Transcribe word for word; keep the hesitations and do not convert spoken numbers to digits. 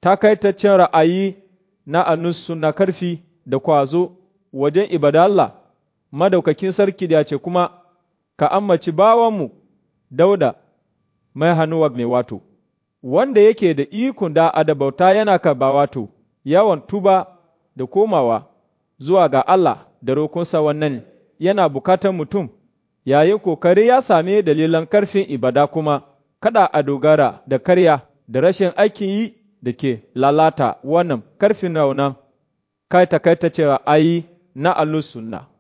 takaitaccen ra'ayi na anusu na karfi da kwazo wajen ibada Allah, madaukakin sarki da ce kuma, ka ammaci bawanmu Dauda mai hannuwa ne wato, wanda yake da ikon da adabauta yana karba wato, yawan tuba da komawa zuwa ga Allah da roƙonsa wannan yana bukatar mutum, yayin kokari ya same dalilan karfin ibada kuma, kada a dogara da karya da rashin aikin yi da ke lalata wannan karfin raunan kai takaitacce ra'ayi na ahlus sunna.